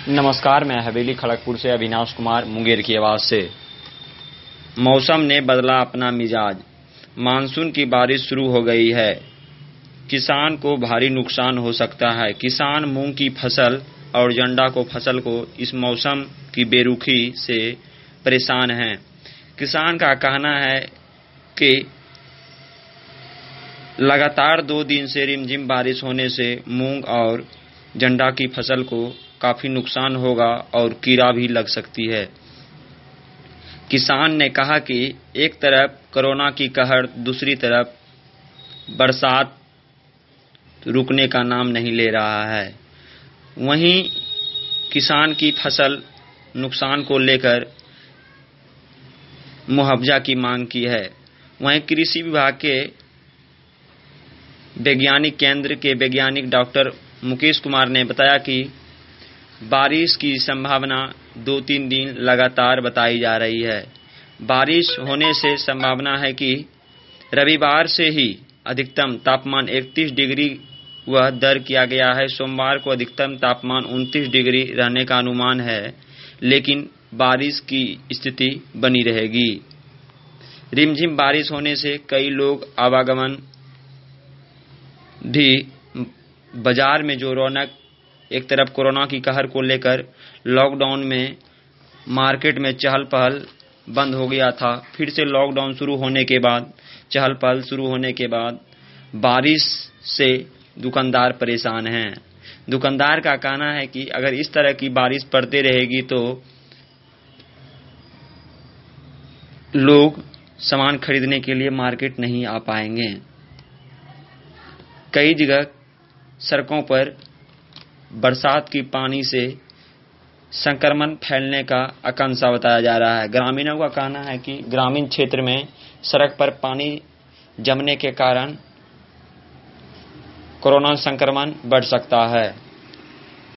नमस्कार, मैं हवेली खड़गपुर से अविनाश कुमार मुंगेर की आवाज से। मौसम ने बदला अपना मिजाज, मानसून की बारिश शुरू हो गई है। किसान को भारी नुकसान हो सकता है। किसान मूंग की फसल और जंडा को फसल को इस मौसम की बेरुखी से परेशान हैं। किसान का कहना है कि लगातार 2 दिन से रिमझिम बारिश होने से मूंग और जंडा की फसल को काफी नुकसान होगा और कीड़ा भी लग सकती है। किसान ने कहा कि एक तरफ कोरोना की कहर, दूसरी तरफ बरसात रुकने का नाम नहीं ले रहा है। वहीं किसान की फसल नुकसान को लेकर मुआवजा की मांग की है। वहीं कृषि विभाग के वैज्ञानिक केंद्र के वैज्ञानिक डॉक्टर मुकेश कुमार ने बताया कि बारिश की संभावना 2-3 दिन लगातार बताई जा रही है। बारिश होने से संभावना है कि रविवार से ही अधिकतम तापमान 31 डिग्री वह दर्ज किया गया है। सोमवार को अधिकतम तापमान 29 डिग्री रहने का अनुमान है, लेकिन बारिश की स्थिति बनी रहेगी। रिमझिम बारिश होने से कई लोग आवागमन भी, बाजार में जो रौनक, एक तरफ कोरोना की कहर को लेकर लॉकडाउन में मार्केट में चहल पहल बंद हो गया था। फिर से लॉकडाउन शुरू होने के बाद, चहल पहल शुरू होने के बाद बारिश से दुकानदार परेशान हैं। दुकानदार का कहना है कि अगर इस तरह की बारिश पड़ती रहेगी तो लोग सामान खरीदने के लिए मार्केट नहीं आ पाएंगे। कई जगह सड़कों पर बरसात की पानी से संक्रमण फैलने का आशंका बताया जा रहा है। ग्रामीणों का कहना है कि ग्रामीण क्षेत्र में सड़क पर पानी जमने के कारण कोरोना संक्रमण बढ़ सकता है।